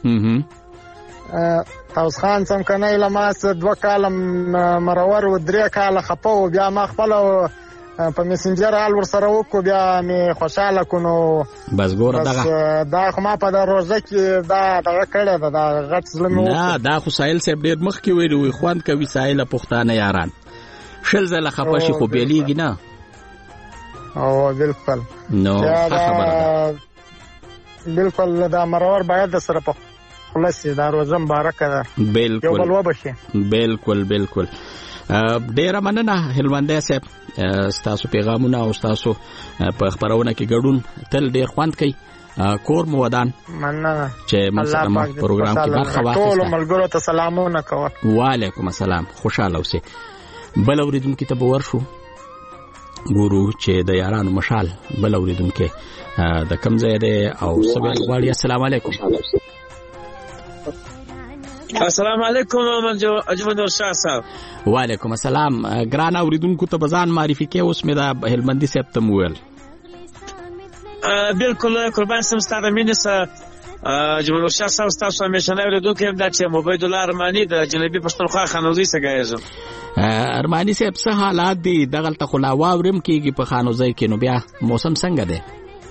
تاوس خان شمکنی لماس دوه کال مرور و درې کال خپو بیا ما خپل په میسنجر حال ور سره وکړو بیا می خوشاله کونو بس ګوره دغه دا خو ما په د روزه کې دا دغه کړه دا غټ ظلم نه دا خو سایل صاحب ډیر مخ کې ویلو وي خوان کوي سایل پښتانه یاران شل زله خپشي خو بیلیږي نه او بالکل نو خبره بالکل دا مرور باید سره په خلاص دا روزه مبارک ده بالکل یو بل وبشي بالکل بالکل ډیر مننه هلمند صاحب ستاسو پیغامونه او ستاسو په خبرونه کې ګډون تل ډیر خوند کوي کور مو ودان مننه چې موږ پروګرام کې برخه واخیسته ټول ملګرو ته سلامونه کوم وعلیکم السلام خوشاله اوسئ بل اوریدونکو ته باور شو ګورو چې د یارانو مشال بل اوریدونکو د کم ځای دی او سبا غواړي السلام علیکم السلام علیکم اجمل شاه صاحب وعلیکم السلام ګران اوریدونکو ته بزان معرفي کې اوس مې دا هلمندي صاحب ته مویل بالکل قربان سم ستاره مینسه اجمل شاه صاحب تاسو همیشه نه اوریدونکو هم دا چې عبید الله ارمانی د جنوبي پښتونخوا خانوزي څخه ارمانی صاحب څه حالات دي دغه ته خلا واورم کېږي په خانوزي کې نو بیا موسم څنګه دی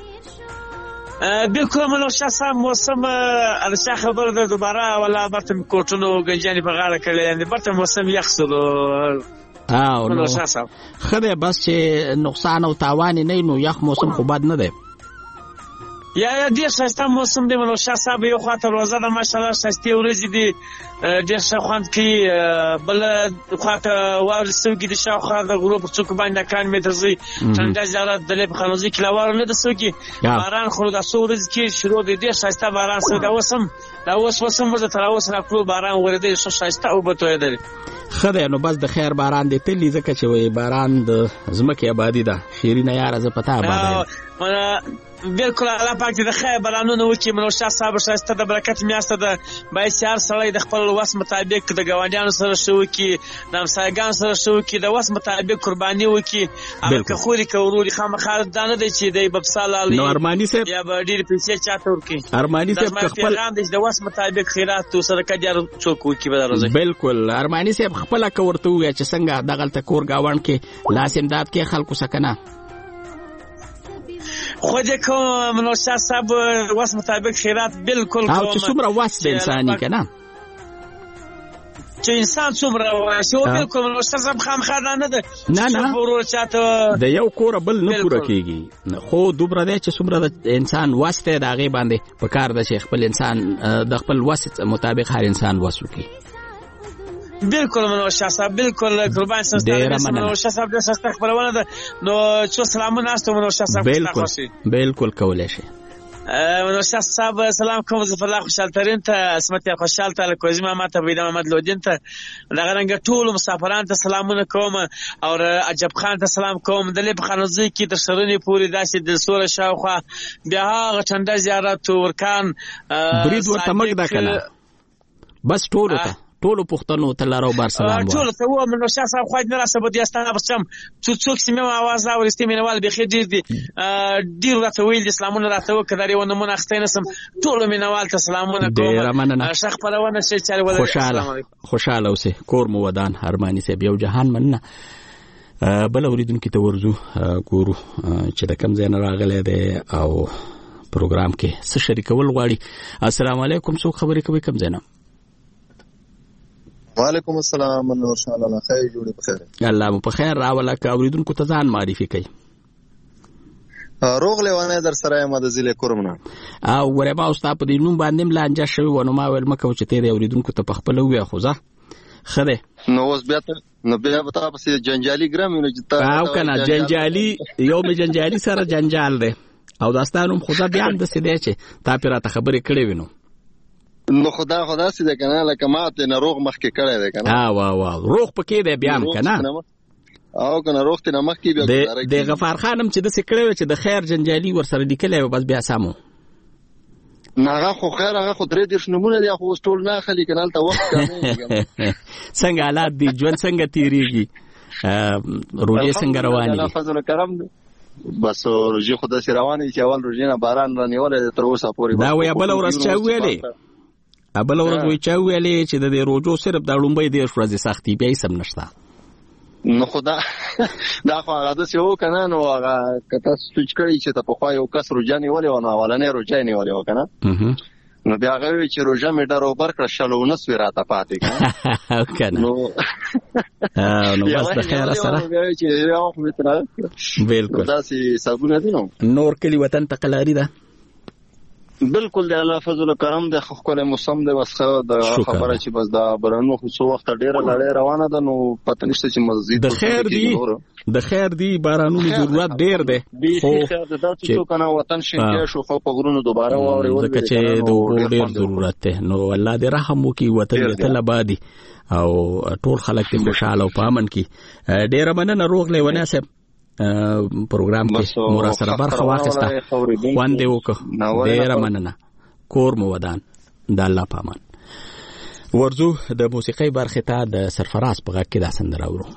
بالکل منو شاه صاحب موسم الشا خبر ده دوباره ولا برته کوټونو گنجانی په غاړه کړل یعنی برته موسم یخسلو اه نو شاه صاحب خدای بس چې نقصان او تاوان نه نو یخ موسم خو بد نه دی یا یا ډیر ښایسته موسم دی منو شاه صاحب یو خاطر روزه ده ماشاءالله ښایسته ورځې دي ډیر ښه خوند کوي بل خاطر واور سوګي د شاوخوا د غروب څوک باندې کان متر زی څنګه زړه د لب خانوزي کلاوار نه د سوګي باران خو د سورز کې شروع دی ډیر ښایسته باران سره دا وسم دا وس وسم زه تر اوسه را کړو باران ورته ښه ښایسته او بتوي دی خدای نو بس د خیر باران دی تل ځکه چې وي باران د زمکه آبادی ده شیرینه یار ز پتا آباد بالکل الله پاک دې خیر بارانونه وکړي منو شاه صاحب ښایسته د برکت میاسته د بایسیار سړی د خپل وس مطابق د ګاونډیانو سره شو کی د همسایګان سره شو کی د وس مطابق قرباني وکړي هغه که خوري کوروري خامخا دانه دی چې د ببسال علي نو ارمانی صاحب یا به ډیر پیسې چاته ورکړي ارمانی صاحب خپل د وس مطابق خیرات تو سره کډیر څوک وکړي به راځي بالکل ارمانی صاحب خپل کورته ویا چې څنګه دغه ته کور گاوند کې لاس امداد کې خلکو سکنه خو دې کوم منو شاه صاحب وس مطابق خیرات بالکل کوم او چې څومره وس د انساني کنه چې انسان څومره وس او بالکل منو شاه صاحب خامخا نه ده نه نه ورو چاته د یو کور بل نه پوره کیږي خو دوبره ده چې څومره د انسان وس ته دغه باندې په کار ده چې خپل انسان د خپل وس مطابق هر انسان وس وکړي بالکل منو شاه صاحب بالکل قربان ستاسو منو شاه صاحب د سست خبرونه ده نو څو سلامونه استو منو شاه صاحب بالکل بالکل کولای شي نو شاه صاحب سلام کوم ظفر الله خوشحال ترین ته اسمت خوشحال ته کوزی محمد ته بيد محمد لودین ته دغه رنګ ټول مسافرانو ته سلامونه کوم او عجب خان ته سلام کوم د لب خانوزي کې د شرنې پوری داسې د سوره شاوخه بیا هغه چنده زیارت ورکان برید ورته مګ دا کنه بس ټول ته ټول پښتنو ته لارو بار سلام ټول ته و منو شاه صاحب خو نه راسه بده استانه بسم څو څوک سیمه आवाज اورستې مینوال به خیر دي ډیر راته ویل د اسلامونو راته وکړي ونه مون اختینه سم ټول مینوال ته سلامونه کوم شیخ پرونه شي چاري ولر خوشاله خوشاله اوسه کور مو ودان هرمانی سه بیا جهان مننه بل اوریدونکو ته ورزو ګورو چې د کم ځای نه راغلی دی او پروګرام کې څه شریکول غواړي. السلام علیکم څو خبرې کوي کم ځای نه؟ وعلیکم السلام نور شاء الله خیر جوړی بخیر الله مو په خیر راولا کا اوریدونکو ته ځان معرفي کوي. روغ لیوانه در سره ما د ضلع کورمنه او ورې ما اوستا په دې نوم باندې ملانجه شوی ونه ما ول مکه چې ته اوریدونکو ته په خپل وی خو ځه خره نو اوس بیا نو بیا به تاسو جنجالي ګرام نو چې او کنه جنجالي یو می جنجالي سره جنجال دی او داستانوم خو ځه بیا د سیده چې تا پیراته خبرې کړې وینو نو خدا خدا سي ده کنه لکه ماته نه روغ مخ کې کړه ده کنه ها وا وا روغ پکې ده بیا کنه او کنه روغ ته مخ کې بیا د غفار خانم چې د سکړې چې د خیر جنجالي ور سره لیکلې بس بیا سمو ناغه خو خیر هغه خو درې دیش نمونه دی خو ټول نه خلی کنه ته وخت کوي څنګه حالات دي ژوند څنګه تیریږي روزي څنګه رواني فضل کرم بس روزي خدا سي رواني چې اول روزي نه باران رانیول تر اوسه پورې دا وی بل ورځ چا ویلې ابل ورځ وی چا ویلې چې د دې روزو صرف د لومبۍ د ورځې سختي بیا سم نشته نو خدا دا خو هغه د سیو کنه نو هغه کته سوچ کړی چې ته په خو یو کس روزانه ولې ونه اولنې روزانه ولې وکنه نو بیا هغه چې روزه مې ډارو برکړ شلو نس وراته پاتې کنه نو نو بس د خیر سره چې یو خو متره بالکل دا سي صابونه دي نو نور کلی وطن تقلاری ده بالکل د الله فضل کرم د خپل موسم د وسخه د خبره چې بس دا برنو خو څو وخت ډیره لړۍ روانه ده نو پته نشته چې مزید د خیر دی د خیر دی بارانونو ضرورت ډیر دی خو چې کنه وطن شي شو خو په غرونو دوباره ووري ورته چې د ډیر ضرورت ته نو الله دې رحم وکي وطن ته لبادي او ټول خلک ته خوشاله او پامن کی ډیر مننه روغ لیونه سه پروګرام کې مور سره برخه واخیسته خوان دی وکړه ډیر مننه کور مو ودان د الله پامان. ورزو د موسیقي برخه ته د سرفراز په غږ کې دا سندره اورو.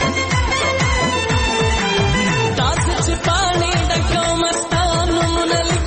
Mastano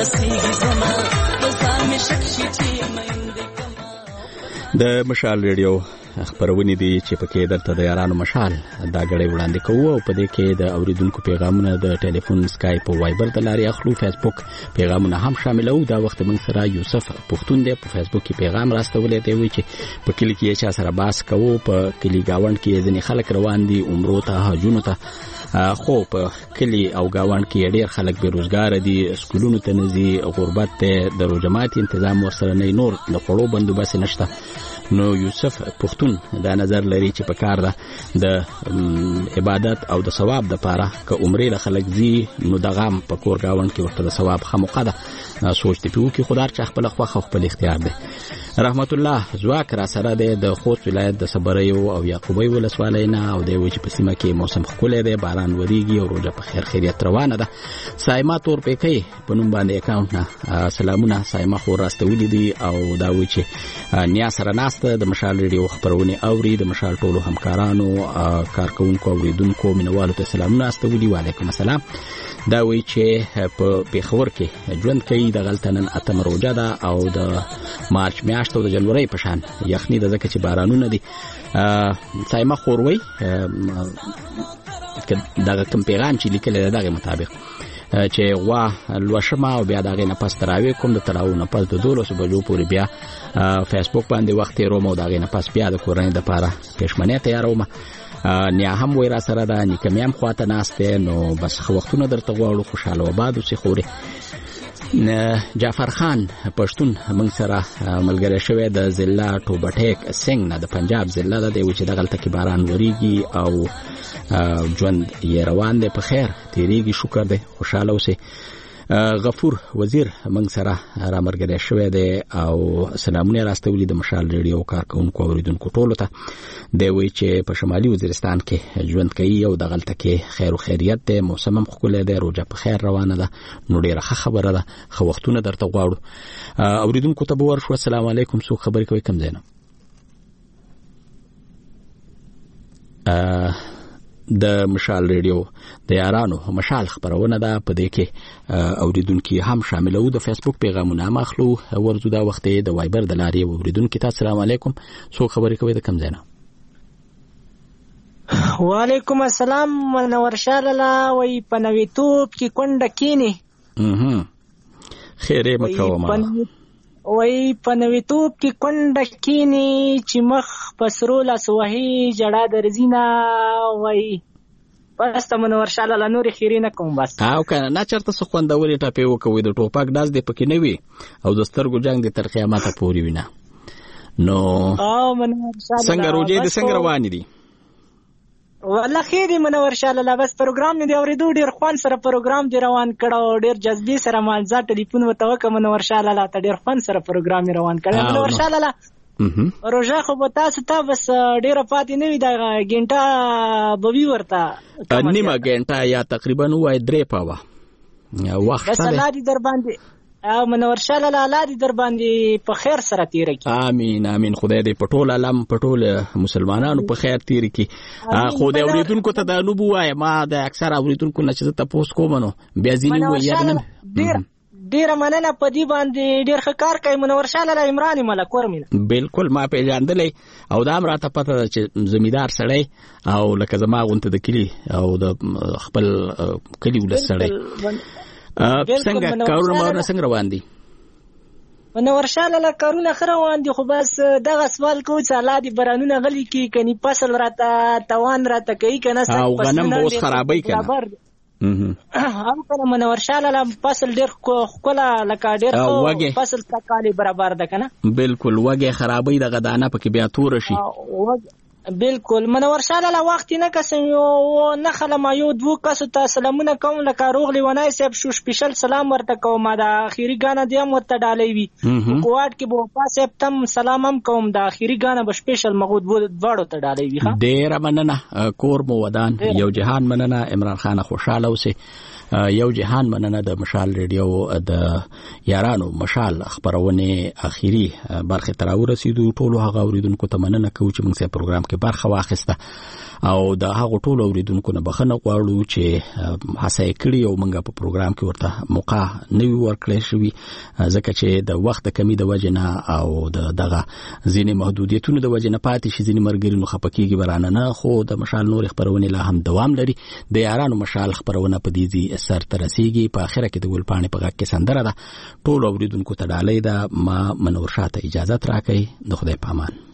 خلاصيږي زما وځان مې شک شي چې مینده کما. د مشال ریډیو خبرونه دي چې پکې درته د یارانو مشال دا غړې وړاندې کوو او په دې کې د اوریدونکو پیغامونه د ټلیفون سکایپ او وایبر د لارې اخلو. فیسبوک پیغامونه هم شاملو. دا وخت موږ سره یوسف پښتون دی په فیسبوک کې پیغام راستولې دی وی چې په کلی کې چې سره باس کوو په کلی گاوند کې ځنې خلک روان دي عمرو ته حجونو ته خو په کلی او گاوند کې ډېر خلک بیروزګار دي سکولونو ته نزي غربت ته د روجمات تنظیم ورسره نه نور د خړو بندوبست نشته. نو یوسف پښتون دا نظر لري چې په کار ده د عبادت او د ثواب د پاره که عمره له خلک زی نو د غام په کور گاوند کې ورته د ثواب خموقه ده سوچ دی پیو کې خدای چې خپل خو خپل اختیار ده. رحمت الله زواک را سره ده د خوست ولایت د صبریو او یعقوبی ولسوالۍ نه او د وجه په سیمه کې موسم خولې ده باران وریږي او روزه په خیر خیریت روانه ده. سایما تور پکې په نوم باندې اکاونټ نه سلامونه سایما خو راستولې دي او دا و چې نیا سره ناسته د مشال ریډیو خبرونه اوري د مشال ټولو همکارانو کارکونکو اوریدونکو مینوالو ته سلامونه استولي. وعلیکم السلام. دا وی چې په پیښور کې ژوند کوي د غلطنن اتم روزه ده او د مارچ میاشت او د جنوري په شان یخني د ځکه چې بارانونه دي. سایما خوروي دا کوم پیغام چې لیکل دی دغه مطابق چې وا لوشما او بیا دغه نه پس تراوی کوم د تراو نه پس د دولس بجو پورې بیا فیسبوک باندې وخت رومو دغه نه پس بیا د کورنۍ د پاره پښمنه تیاروم. نیا هم وای را سره ده نیکم هم خواته ناسته نو بس خو وختونه درته غواړو خوشاله وباد او خوري. جعفر خان پښتون موږ سره ملګری شوی د ضلع ټوبټیک سنگ نه د پنجاب ضلع د دی چې دغلت کې باران وریږي او ژوند یې روان دی په خیر تیریږي شکر دی خوشاله اوسئ. غفور وزیر موږ سره را مرګره شوی دی او سلامونه راستولي د مشال ریډیو کارکونکو اوریدونکو ټولو ته. دی وی چې په شمالي وزیرستان کې ژوند کوي او د غلطه کې خیر او خیریت دی موسم هم خولې دی روزه په خیر روانه ده نو ډیره خبره ده خو وختونه درته غواړو. اوریدونکو ته به ورشو السلام علیکم څو خبرې کوي کم زینه د مشال ریډیو د یارانو مشال خبرونه ده په دې کې اوریدونکو هم شاملو. د فیسبوک پیغامونه مخلو ورزو دا وخت د وایبر د لارې اوریدونکو ته السلام علیکم څو خبرې کوي د کم زینه. وعلیکم السلام منور شاله وای پنویتوب کې کونډه کینی اها خیره مکوما وای پنویتوب کې کونډه کینی چې مخ پسرو لا سوهي جړه درزینا وای پس ته منور شاله نور خیره نه کوم بس او کنه نه چرته څه خوندوري ټاپې وکوي د ټوپک داس دې پکې نه وي او د سترګو جنگ د تر قیامت پورې وینا نو او منور شاله څنګه روزي د څنګه روان دي والله خیره منور شاله بس پروګرام نه دی اوریدو ډیر خوان سره پروګرام دی روان کړه ډیر جذبي سره مالزا ټلیفون وتوکه منور شاله لا ډیر خوان سره پروګرام روان کړه منور شاله لا روزه خو به تاسو ته بس ډیر پاتې نه وي دا غنټه بوي ورته نیمه غنټه یا تقریبا وای درې پاوه وخت بس الله دې در باندې او منور شاله الله دې در باندې په خیر سره تیر کی. امين امين خدای دې په ټول عالم په ټول مسلمانانو په خیر تیر کی. خو دې اوریدونکو ته دا نو بوای ما د اکثر اوریدونکو نه چې تاسو کوم نو بیا ځینې وایي نه ډیر ډیر مننه په دې باندې ډیر ښکار کوي منور شاله عمران ملک ورمنه بالکل ما په لاندلې او دا امراته پته چې زمیدار سړی او لکه زما غونته د کلی او د خپل کلی ولسړی څنګه کارونه مورنه څنګه روان دي منور شاله لا کارونه خره روان دي خو بس دغه سوال کو چې الله دې برانونه غلي کی کني فصل راته توان راته کوي کنه او غنم به اوس خرابای کنه هم کنه منور شاله لا فصل ډیر کولا لکه ډیر فصل تکالی برابر ده کنه بالکل وګه خرابای دغه دانه پکې بیا تور شي بالکل منور شاله لا وخت نه کسم یو نه خلم یو دو کس ته سلامونه کوم لکه روغلی ونای صاحب شو سپیشل سلام ورته کوم دا اخیری غانه دی مو ته ډالې وی کوټ کې بو پاسه تم سلام هم کوم دا اخیری غانه به سپیشل مغود وړو ته ډالې وی ها ډیر مننه کور مو ودان یو جهان مننه عمران خان خوشاله اوسه یو جهان مننه د مشال ریډیو د یارانو مشال خبرونه اخیری برخه تر ورسېدو ټولو هغه اوریدونکو ته مننه کوم چې موږ سره پروګرام کې برخه واخیسته او د هغه ټولو اوریدونکو نه بخښنه غواړو چې هڅه کړې او موږ په پروګرام کې ورته موقع نه وی ورکړې شوې ځکه چې د وخت کمی د وجه نه او د دغه ځینې محدودیتونو د وجه نه پاتې شي ځینې مرګري نو خپکیږي برانه نه خو د مشال نور خبرونه لا هم دوام لري د یارانو مشال خبرونه په دې سر ترسيږي په اخره کې د ګلپاڼې په غږ کې سندره ده ټول اوریدونکو ته ډالۍ ده ما منور شاته اجازه راکړئ د خدای په امان.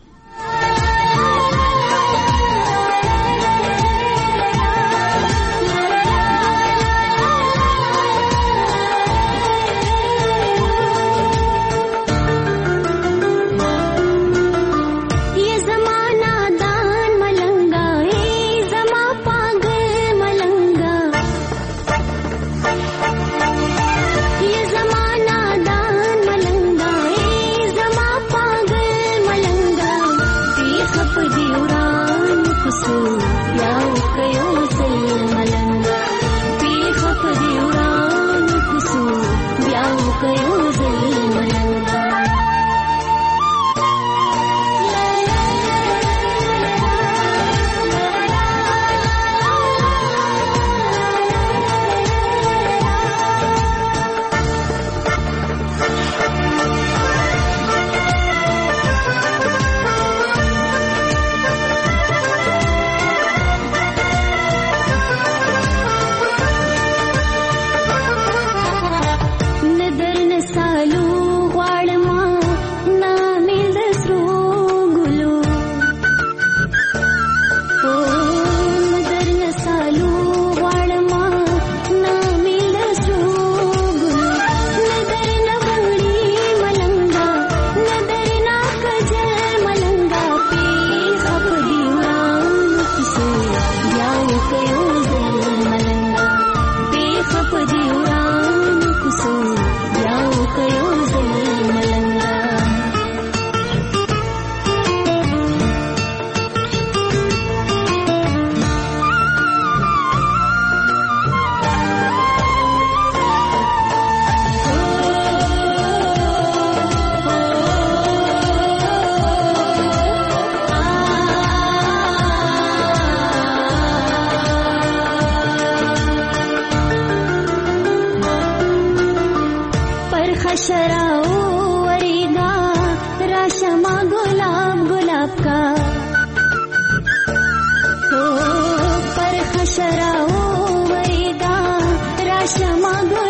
Shama